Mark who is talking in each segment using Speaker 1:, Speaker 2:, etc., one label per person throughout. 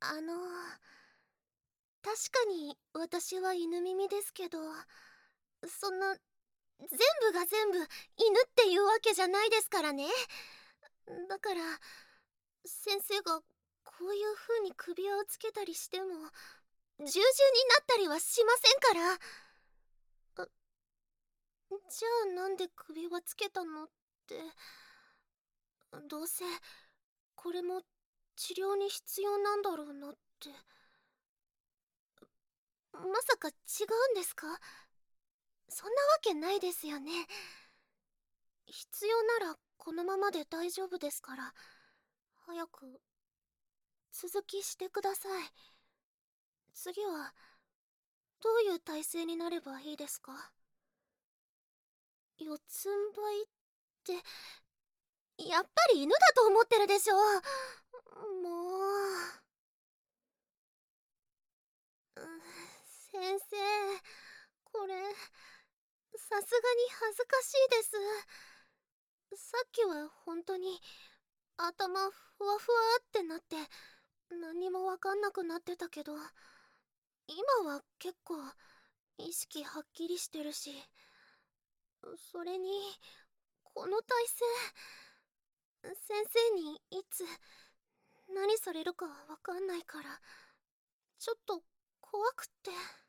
Speaker 1: あの、確かに私は犬耳ですけど、そんな、全部が全部犬っていうわけじゃないですからね。だから、先生がこういう風に首輪をつけたりしても、従順になったりはしませんから。あ、じゃあなんで首輪つけたのって、どうせ、これも治療に必要なんだろうなって。まさか違うんですか？そんなわけないですよね。必要ならこのままで大丈夫ですから、早く続きしてください。次はどういう体勢になればいいですか？四つん這いって、やっぱり犬だと思ってるでしょ。もう、先生、これさすがに恥ずかしいです。さっきは本当に頭ふわふわってなって何もわかんなくなってたけど、今は結構意識はっきりしてるし、それにこの体勢、先生にいつ何されるかわかんないからちょっと怖くって。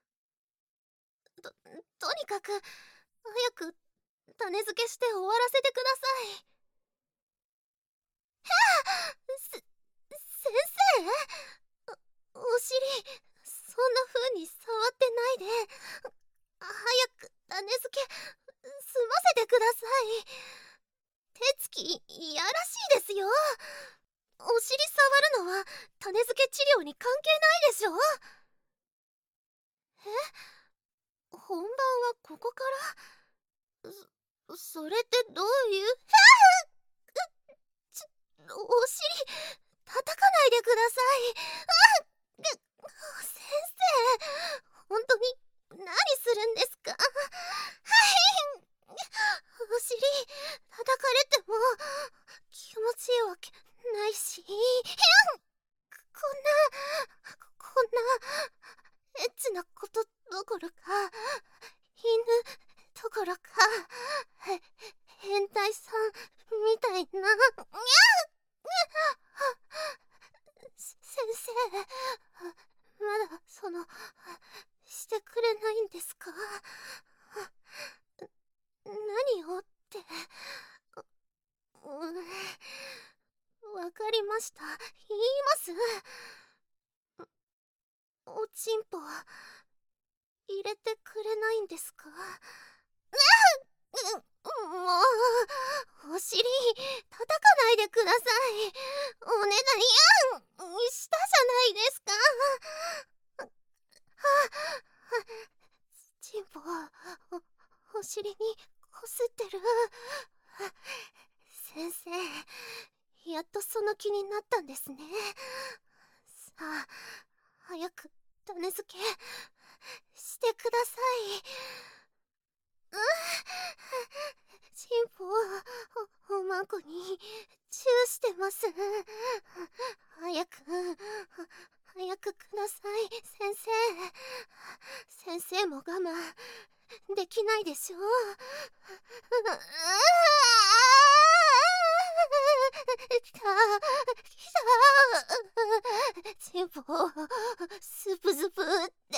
Speaker 1: とにかく早く種付けして終わらせてください。先生、お尻そんな風に触ってないで、早く種付け済ませてください。手つきいやらしいですよ。お尻触るのは種付け治療に関係ないでしょ。本番はここから？それってどういう？お尻叩かないでください。先生、本当に何するんですか？はい。お尻叩かれても気持ちいいわけないし、こんなエッチなことどころか、犬どころか、へ変態さんみたいな。先生、まだしてくれないんですか？何をって。わかりました。言います。おちんぽ入れてくれないんですか？もうお尻叩かないでください。お願いしたじゃないですか。ちんぽお尻にこすってる。先生、やっとその気になったんですね。さあ早く種付けしてください。チンポおまんこにチューしてます。早く早くください。先生も我慢できないでしょ。きたチンポスプスプって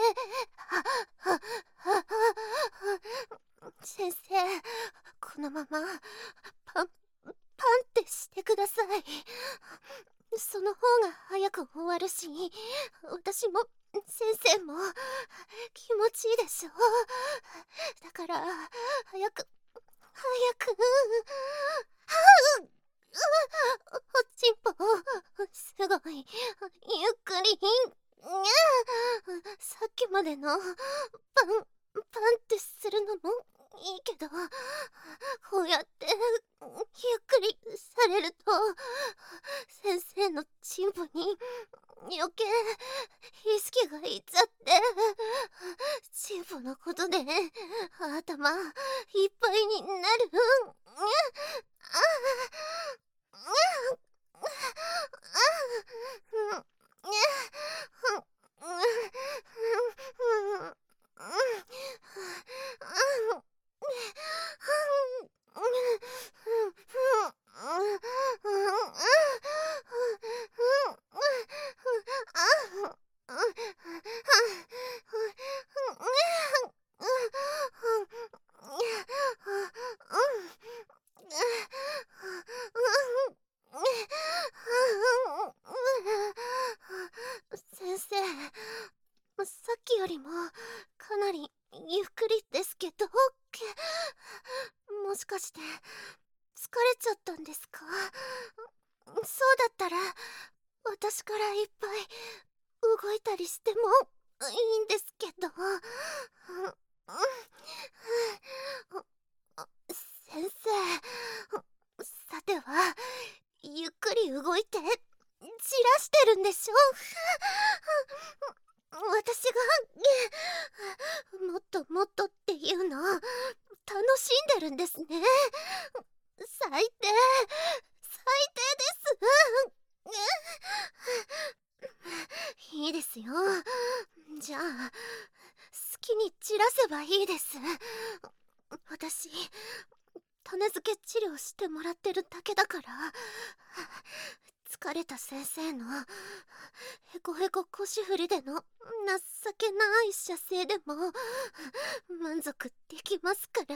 Speaker 1: 先生、このままパンパンってしてください。その方が早く終わるし、私も先生も気持ちいいでしょ。だから早く早く。おちんぽすごいゆっくり。さっきまでのパンってするのもいいけど、こうやってゆっくりされると先生のチンポに余計意識がいっちゃって、チンポのことで頭いっぱいになる。 きよりもかなりゆっくりですけど、もしかして疲れちゃったんですか？そうだったら私からいっぱい動いたりしてもいいんですけど。先生、さてはゆっくり動いてじらしてるんでしょ？私がもっともっとっていうの楽しんでるんですね。最低です。いいですよ。じゃあ好きに散らせばいいです。私種付け治療してもらってるだけだから。疲れた先生のへこへこ腰振りでの情けない射精でも満足できますから。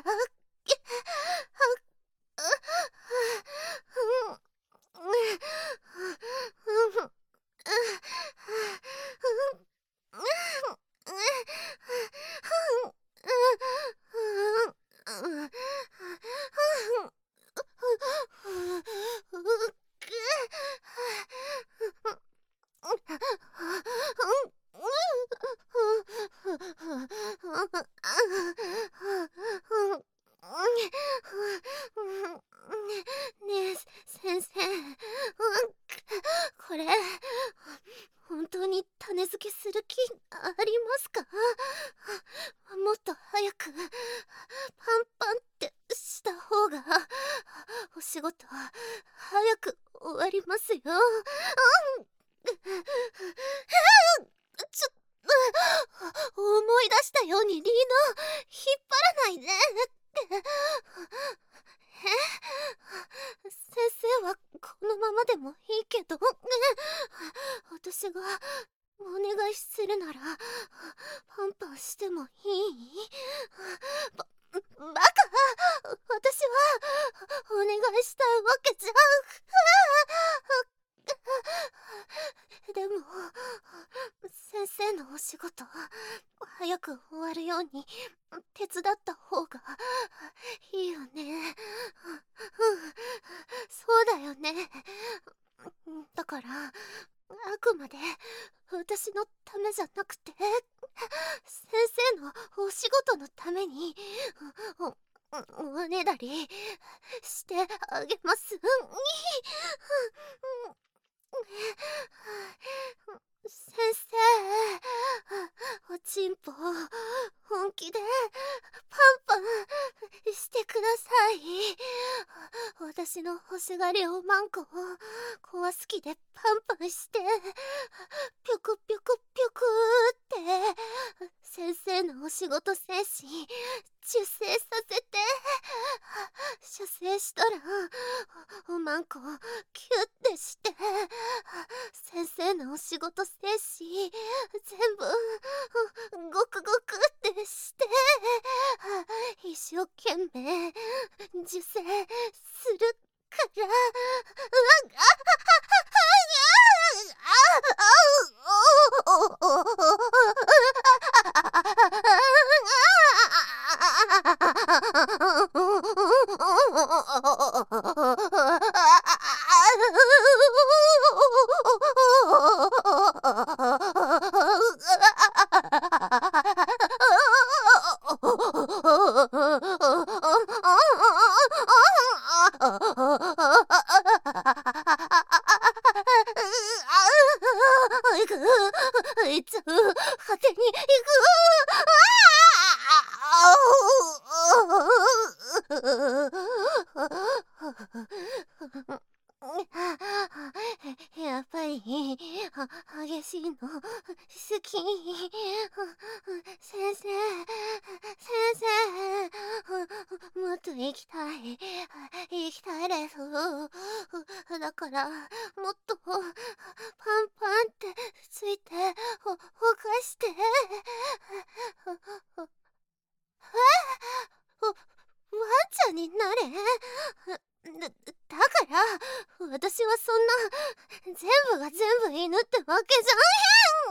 Speaker 1: ねえ先生、これ本当に種付けする気ありますか？もっと早くパンパンってした方がお仕事早く終わりますよ。ちょ思い出したようにリード引っ張らないで。先生はこのままでもいいけど、私がお願いするならパンパンしてもいい？バカ！私はお願いしたいわけじゃ。でも先生のお仕事早く終わるように手伝った方がいいよね。そうだよね。だからあくまで私のためじゃなくて先生のお仕事のためにおねだりしてあげます。先生、おちんぽ本気でパンパンしてください。私の欲しがりおまんこを壊す気でパンパンしてピョクピョクピョクって先生のお仕事精神受精させて、射精したらおまんこキュッてして先生のお仕事精神全部ゴクゴクってして一生懸命受精するから。いつ果てに行く。やっぱり激しいの好き。先生もっと行きたいです。だからもっとパンパンってついてほかしてワンちゃんになれ。だから私はそんな全部が全部犬ってわけじゃん。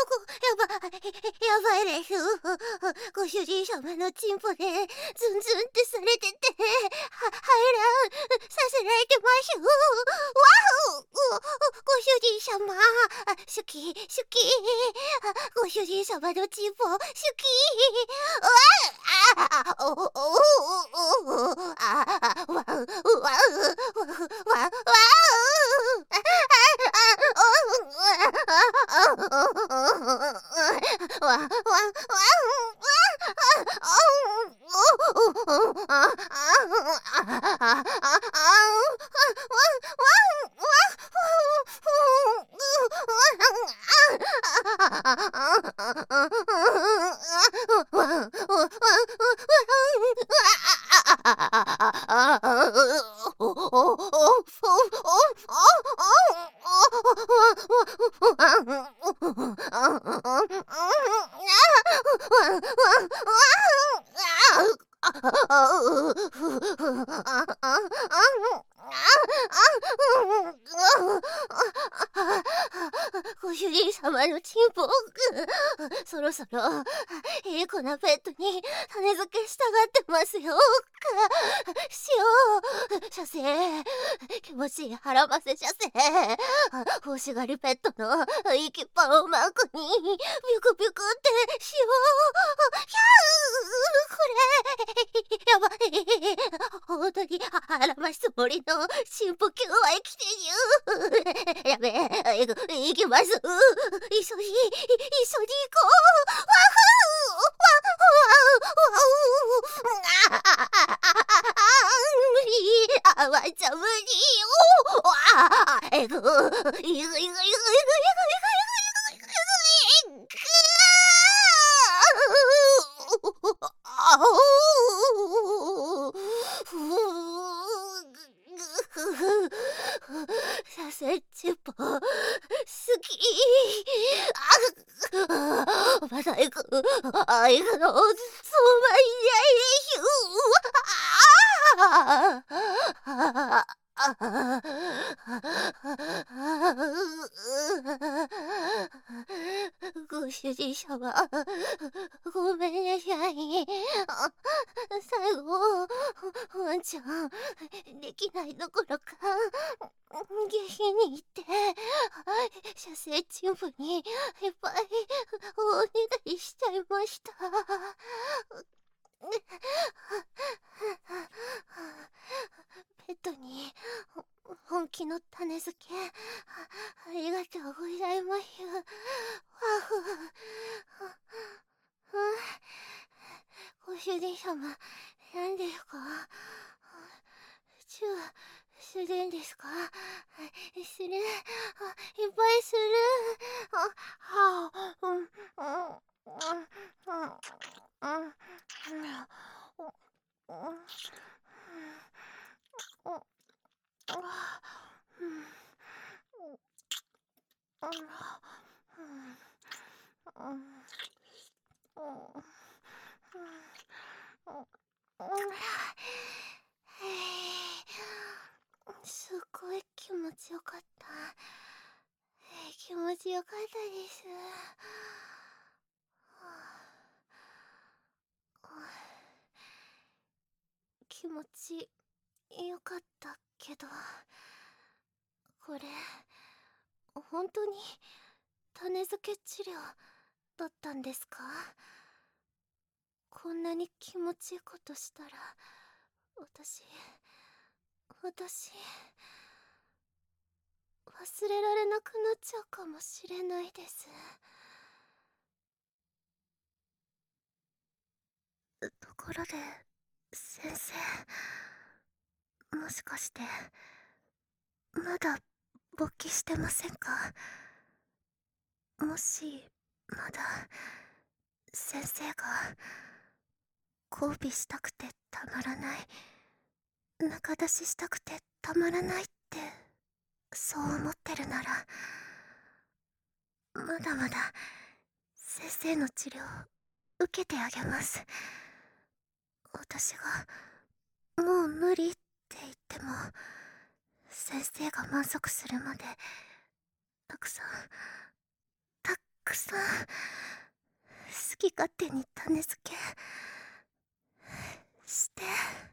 Speaker 1: やばいです。ご主人様のチンポでズンズンってされてて、排卵させられてます。わお、ご主人様、好き。ご主人様のチンポ好き。ご主人様のチンポ、そろそろいい子なペットに種付けしたがってますよ。射精、気持ちいい腹ませ射精、欲しがりペットの息パンをマークにビュクビュクってしよう。これやばい。本当に腹ましつもりの神父級は生きてる。やべえ、行きます。急ぎ行こう。あわちゃ無理よ。させちぽ好き。まだ行くのそうまいないでしゅ。ご主人様、ごめんなさい。最後、ワンちゃん、できないどころか、下品に行って、射精チンプにいっぱいお願いしちゃいました。ペットに本気の種付けありがとうございます。ご主人様、何ですか？チューするんですか？する？いっぱいする？すっごい気持ちよかった。気持ちよかったです。気持ちよかったけど、これ本当に種付け治療だったんですか？ こんなに気持ちいいことしたら、私忘れられなくなっちゃうかもしれないです。ところで、先生、もしかして、まだ勃起してませんか？もし、まだ、先生が、交尾したくてたまらない、中出ししたくてたまらないって、そう思ってるなら、まだまだ、先生の治療、受けてあげます。私が、もう無理って言っても、先生が満足するまで、たくさん、たくさん、好き勝手に種付けして